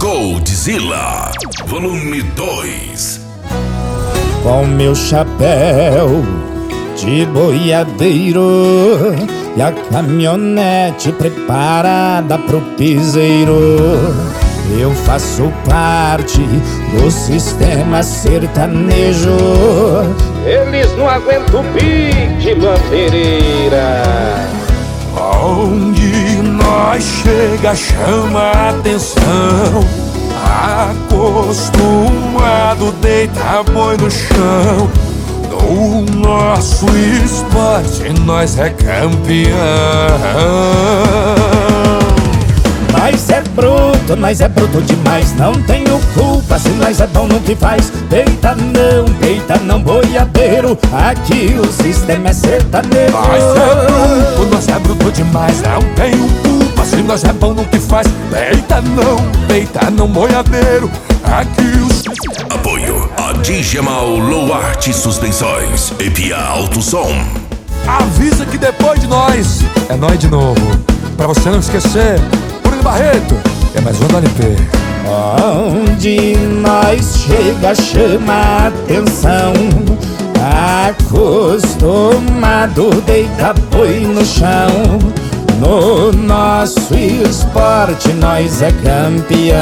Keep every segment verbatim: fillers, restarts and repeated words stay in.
Goldzilla, volume dois. Com meu chapéu de boiadeiro e a caminhonete preparada pro piseiro, eu faço parte do sistema sertanejo. Eles não aguentam o pique, Mantereira. Onde nós chega chama a atenção. Acostumado deita boi no chão. No nosso esporte nós é campeão. Nós é bruto, nós é bruto demais. Não tenho culpa se nós é bom no que faz. Peita não, peita não, boiadeiro. Aqui o sistema é sertanejo. Nós é bruto, nós é bruto demais. Não tenho culpa se nós é bom no que faz. Peita não, peita não, boiadeiro. Aqui o sistema... Apoio a Digemal Low Art Suspensões e Pia Alto Som. Avisa que depois de nós é nós de novo. Pra você não esquecer, Barreto, é mais um da L P. Onde nós chega chama a atenção. Acostumado deita boi no chão. No nosso esporte nós é campeão.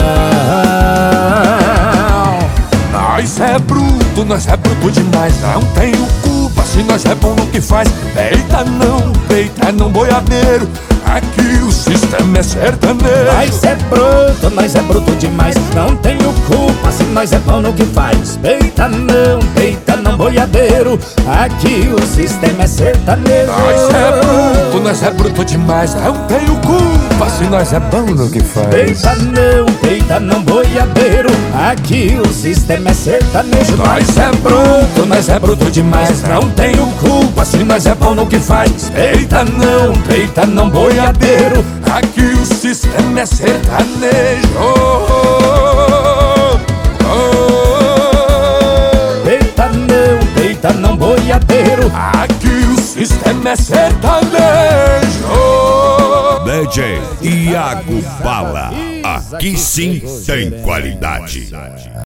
Nós é bruto, nós é bruto demais. Não tenho culpa se nós é bom no que faz. Peita não, peita não, boiadeiro. Aqui o sistema é sertanejo. Nós é bruto, nós é bruto demais. Não tenho culpa se nós é bom no que faz. Peita não, peita não, boiadeiro. Aqui o sistema é sertanejo. Nós é bruto, nós é bruto demais. Não tenho culpa se nós é bom no que faz. Peita não, peita não, boiadeiro. Aqui o sistema é sertanejo. Nós é bruto, nós é bruto demais. Não tenho culpa se nós é bom no que faz. Peita não, peita não, boiadeiro. Aqui o sistema é sertanejo. Peita não, peita não, boiadeiro. Aqui o sistema é sertanejo. D J Iago Bala, aqui sim tem qualidade.